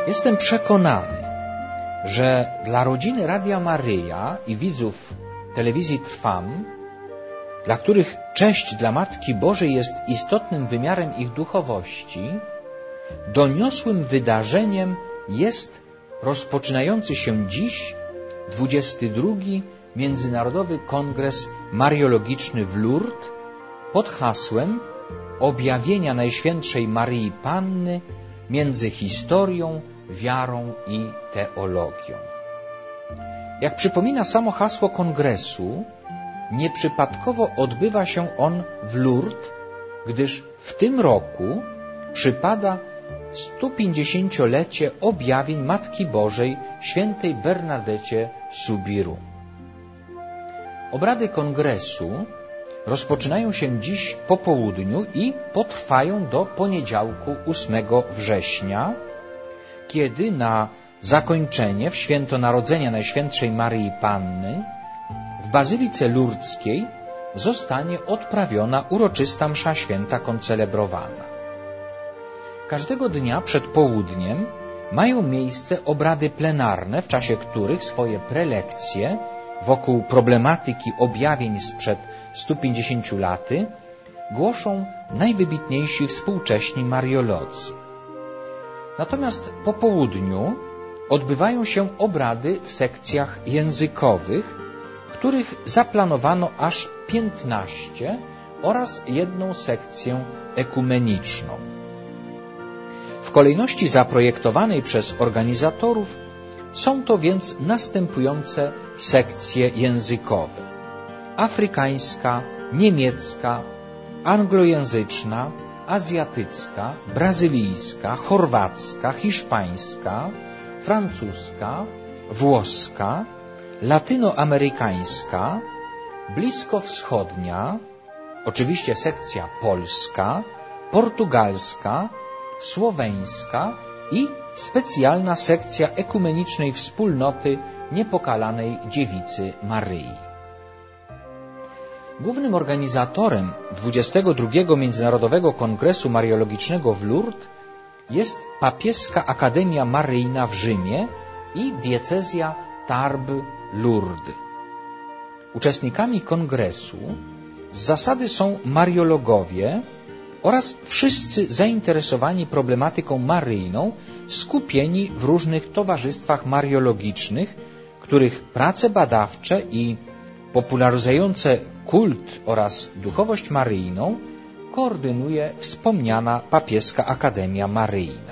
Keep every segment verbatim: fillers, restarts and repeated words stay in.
Jestem przekonany, że dla rodziny Radia Maryja i widzów telewizji Trwam, dla których cześć dla Matki Bożej jest istotnym wymiarem ich duchowości, doniosłym wydarzeniem jest rozpoczynający się dziś dwudziesty drugi Międzynarodowy Kongres Mariologiczny w Lourdes pod hasłem Objawienia Najświętszej Maryi Panny między historią, wiarą i teologią. Jak przypomina samo hasło kongresu, nieprzypadkowo odbywa się on w Lourdes, gdyż w tym roku przypada stupięćdziesięciolecie objawień Matki Bożej świętej Bernadecie Soubirous. Obrady kongresu rozpoczynają się dziś po południu i potrwają do poniedziałku ósmego września, kiedy na zakończenie w święto Narodzenia Najświętszej Maryi Panny w Bazylice Lurdzkiej zostanie odprawiona uroczysta msza święta koncelebrowana. Każdego dnia przed południem mają miejsce obrady plenarne, w czasie których swoje prelekcje wokół problematyki objawień sprzed stu pięćdziesięciu laty głoszą najwybitniejsi współcześni mariolodzy. Natomiast po południu odbywają się obrady w sekcjach językowych, których zaplanowano aż piętnaście oraz jedną sekcję ekumeniczną. W kolejności zaprojektowanej przez organizatorów są to więc następujące sekcje językowe: afrykańska, niemiecka, anglojęzyczna, azjatycka, brazylijska, chorwacka, hiszpańska, francuska, włoska, latynoamerykańska, bliskowschodnia, oczywiście sekcja polska, portugalska, słoweńska i specjalna sekcja ekumenicznej wspólnoty Niepokalanej Dziewicy Maryi. Głównym organizatorem dwudziestego drugiego Międzynarodowego Kongresu Mariologicznego w Lourdes jest Papieska Akademia Maryjna w Rzymie i diecezja Tarbes-Lourdes. Uczestnikami kongresu z zasady są mariologowie oraz wszyscy zainteresowani problematyką maryjną, skupieni w różnych towarzystwach mariologicznych, których prace badawcze i popularyzujące kult oraz duchowość maryjną koordynuje wspomniana Papieska Akademia Maryjna.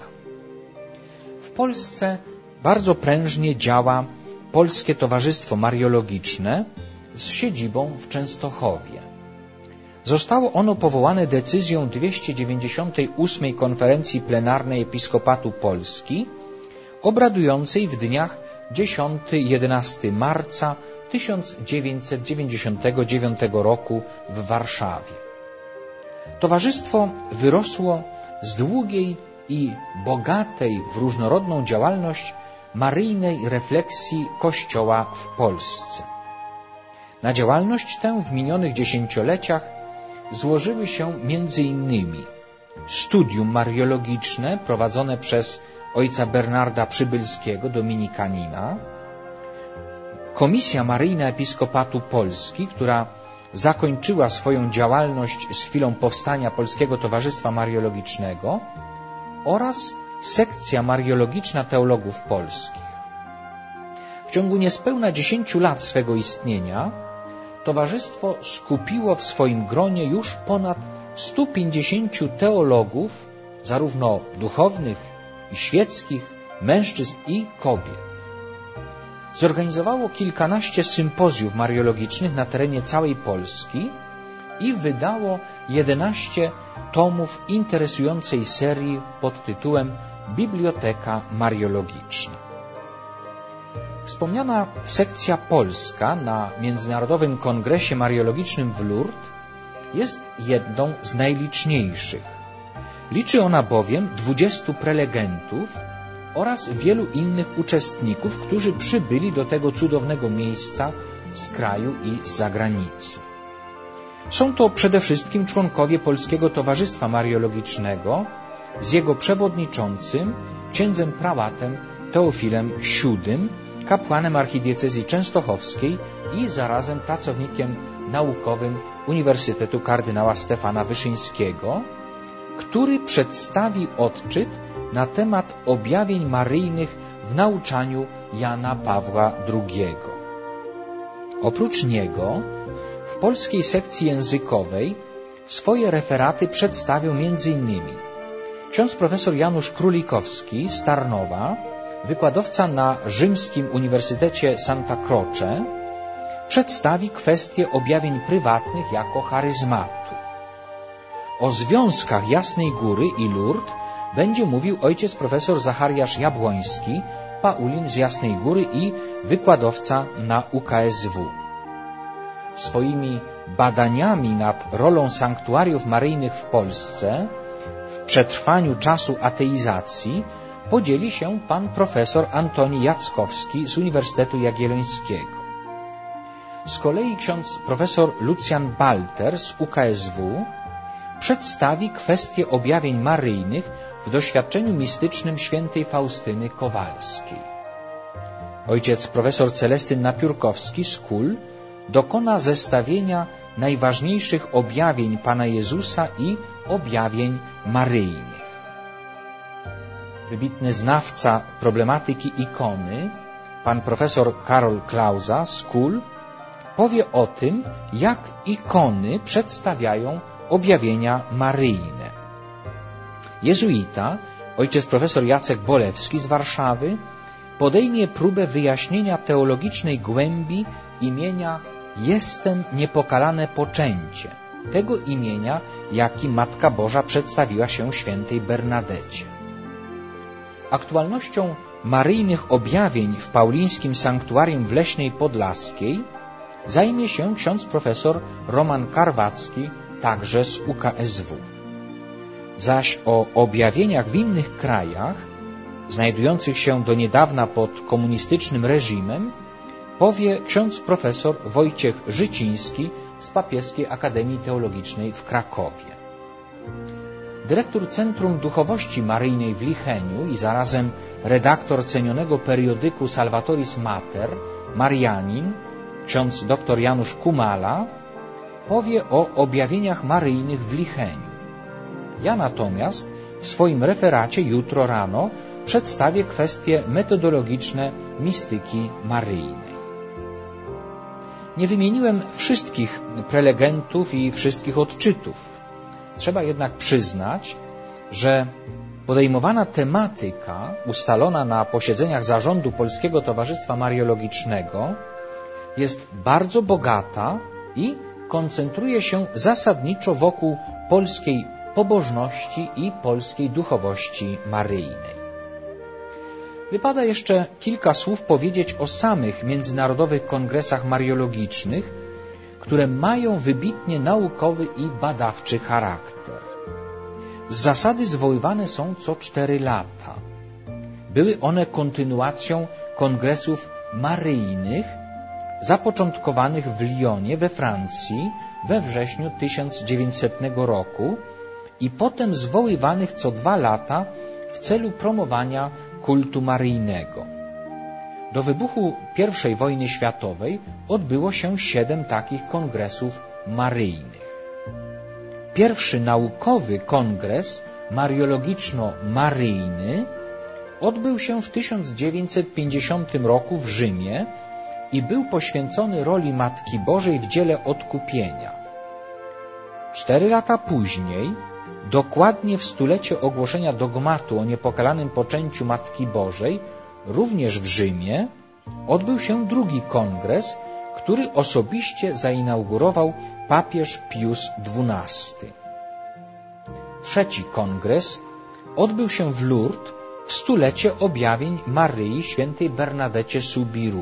W Polsce bardzo prężnie działa Polskie Towarzystwo Mariologiczne z siedzibą w Częstochowie. Zostało ono powołane decyzją dwieście dziewięćdziesiątej ósmej Konferencji Plenarnej Episkopatu Polski, obradującej w dniach dziesiątego do jedenastego marca tysiąc dziewięćset dziewięćdziesiątego dziewiątego roku w Warszawie. Towarzystwo wyrosło z długiej i bogatej w różnorodną działalność maryjnej refleksji Kościoła w Polsce. Na działalność tę w minionych dziesięcioleciach złożyły się między innymi studium mariologiczne prowadzone przez ojca Bernarda Przybylskiego, dominikanina, Komisja Maryjna Episkopatu Polski, która zakończyła swoją działalność z chwilą powstania Polskiego Towarzystwa Mariologicznego, oraz sekcja mariologiczna teologów polskich. W ciągu niespełna dziesięciu lat swego istnienia towarzystwo skupiło w swoim gronie już ponad stu pięćdziesięciu teologów, zarówno duchownych i świeckich, mężczyzn i kobiet. Zorganizowało kilkanaście sympozjów mariologicznych na terenie całej Polski i wydało jedenaście tomów interesującej serii pod tytułem Biblioteka Mariologiczna. Wspomniana sekcja polska na Międzynarodowym Kongresie Mariologicznym w Lourdes jest jedną z najliczniejszych. Liczy ona bowiem dwudziestu prelegentów oraz wielu innych uczestników, którzy przybyli do tego cudownego miejsca z kraju i z zagranicy. Są to przede wszystkim członkowie Polskiego Towarzystwa Mariologicznego z jego przewodniczącym, księdzem prałatem Teofilem siódmym, kapłanem archidiecezji częstochowskiej i zarazem pracownikiem naukowym Uniwersytetu kardynała Stefana Wyszyńskiego, który przedstawi odczyt na temat objawień maryjnych w nauczaniu Jana Pawła drugiego. Oprócz niego w polskiej sekcji językowej swoje referaty przedstawił między innymi ksiądz profesor Janusz Królikowski z Tarnowa, wykładowca na Rzymskim Uniwersytecie Santa Croce, przedstawi kwestię objawień prywatnych jako charyzmatu. O związkach Jasnej Góry i Lourdes będzie mówił ojciec profesor Zachariasz Jabłoński, Paulin z Jasnej Góry i wykładowca na U K S W. Swoimi badaniami nad rolą sanktuariów maryjnych w Polsce w przetrwaniu czasu ateizacji podzieli się pan profesor Antoni Jackowski z Uniwersytetu Jagiellońskiego. Z kolei ksiądz profesor Lucjan Balter z U K S W przedstawi kwestię objawień maryjnych w doświadczeniu mistycznym świętej Faustyny Kowalskiej. Ojciec profesor Celestyn Napiórkowski z Kul dokona zestawienia najważniejszych objawień Pana Jezusa i objawień maryjnych. Wybitny znawca problematyki ikony, pan profesor Karol Klauza z Kul, powie o tym, jak ikony przedstawiają objawienia maryjne. Jezuita, ojciec profesor Jacek Bolewski z Warszawy, podejmie próbę wyjaśnienia teologicznej głębi imienia Jestem niepokalane poczęcie, tego imienia, jaki Matka Boża przedstawiła się świętej Bernadecie. Aktualnością maryjnych objawień w paulińskim sanktuarium w Leśnej Podlaskiej zajmie się ksiądz profesor Roman Karwacki, także z U K S W. Zaś o objawieniach w innych krajach, znajdujących się do niedawna pod komunistycznym reżimem, powie ksiądz profesor Wojciech Życiński z Papieskiej Akademii Teologicznej w Krakowie. Dyrektor Centrum Duchowości Maryjnej w Licheniu i zarazem redaktor cenionego periodyku Salvatoris Mater, Marianin, ksiądz dr Janusz Kumala, powie o objawieniach maryjnych w Licheniu. Ja natomiast w swoim referacie jutro rano przedstawię kwestie metodologiczne mistyki maryjnej. Nie wymieniłem wszystkich prelegentów i wszystkich odczytów. Trzeba jednak przyznać, że podejmowana tematyka ustalona na posiedzeniach zarządu Polskiego Towarzystwa Mariologicznego jest bardzo bogata i koncentruje się zasadniczo wokół polskiej pobożności i polskiej duchowości maryjnej. Wypada jeszcze kilka słów powiedzieć o samych międzynarodowych kongresach mariologicznych, które mają wybitnie naukowy i badawczy charakter. Z zasady zwoływane są co cztery lata. Były one kontynuacją kongresów maryjnych zapoczątkowanych w Lyonie we Francji we wrześniu tysiąc dziewięćsetnego roku i potem zwoływanych co dwa lata w celu promowania kultu maryjnego. Do wybuchu pierwszej wojny światowej odbyło się siedem takich kongresów maryjnych. Pierwszy naukowy kongres mariologiczno-maryjny odbył się w tysiąc dziewięćset pięćdziesiątym roku w Rzymie i był poświęcony roli Matki Bożej w dziele odkupienia. Cztery lata później, dokładnie w stulecie ogłoszenia dogmatu o niepokalanym poczęciu Matki Bożej, również w Rzymie, odbył się drugi kongres, który osobiście zainaugurował papież Pius dwunasty. Trzeci kongres odbył się w Lourdes w stulecie objawień Maryi świętej Bernadecie Subiru.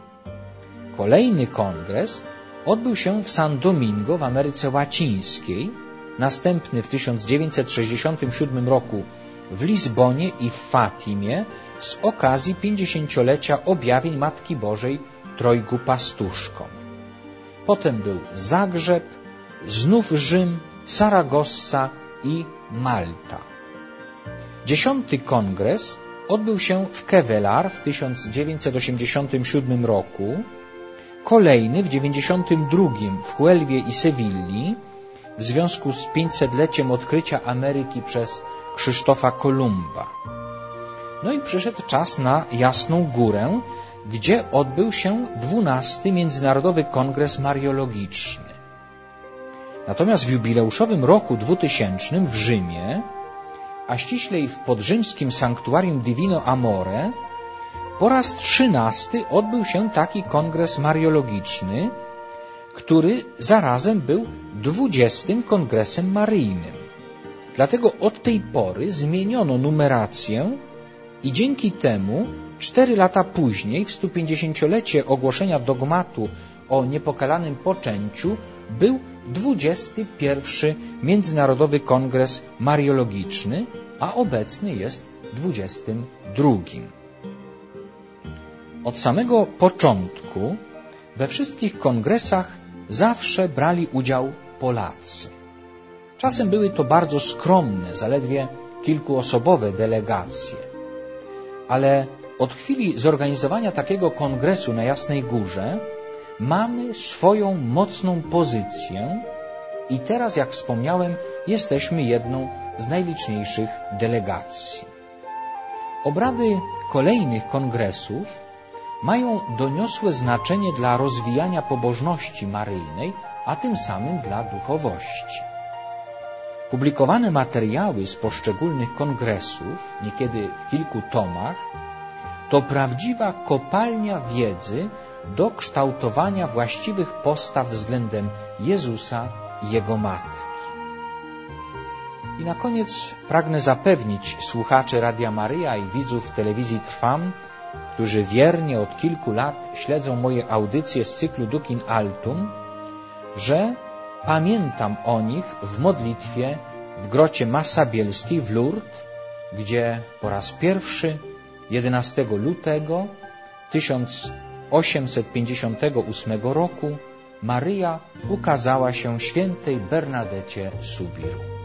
Kolejny kongres odbył się w San Domingo w Ameryce Łacińskiej, następny w tysiąc dziewięćset sześćdziesiątym siódmym roku w Lizbonie i w Fatimie z okazji pięćdziesięciolecia objawień Matki Bożej Trojgu Pastuszkom. Potem był Zagrzeb, znów Rzym, Saragossa i Malta. Dziesiąty kongres odbył się w Kevelaer w tysiąc dziewięćset osiemdziesiątym siódmym roku, kolejny w dziewięćdziesiątym drugim w Huelwie i Sewilli w związku z pięćsetleciem odkrycia Ameryki przez Krzysztofa Kolumba. No i przyszedł czas na Jasną Górę, gdzie odbył się dwunasty Międzynarodowy Kongres Mariologiczny. Natomiast w jubileuszowym roku dwutysięcznym w Rzymie, a ściślej w podrzymskim Sanctuarium Divino Amore, po raz trzynasty odbył się taki kongres mariologiczny, który zarazem był dwudziestym kongresem maryjnym. Dlatego od tej pory zmieniono numerację i dzięki temu cztery lata później, w sto pięćdziesięciolecie ogłoszenia dogmatu o niepokalanym poczęciu, był dwudziesty pierwszy Międzynarodowy Kongres Mariologiczny, a obecny jest dwudziestym drugim. Od samego początku we wszystkich kongresach zawsze brali udział Polacy. Czasem były to bardzo skromne, zaledwie kilkuosobowe delegacje, ale od chwili zorganizowania takiego kongresu na Jasnej Górze mamy swoją mocną pozycję i teraz, jak wspomniałem, jesteśmy jedną z najliczniejszych delegacji. Obrady kolejnych kongresów mają doniosłe znaczenie dla rozwijania pobożności maryjnej, a tym samym dla duchowości. Publikowane materiały z poszczególnych kongresów, niekiedy w kilku tomach, to prawdziwa kopalnia wiedzy do kształtowania właściwych postaw względem Jezusa i Jego Matki. I na koniec pragnę zapewnić słuchaczy Radia Maryja i widzów telewizji Trwam, którzy wiernie od kilku lat śledzą moje audycje z cyklu Duc in Altum, że pamiętam o nich w modlitwie w grocie Massa Bielskiej w Lourdes, gdzie po raz pierwszy jedenastego lutego tysiąc osiemset pięćdziesiątego ósmego roku Maryja ukazała się świętej Bernadecie Subiru.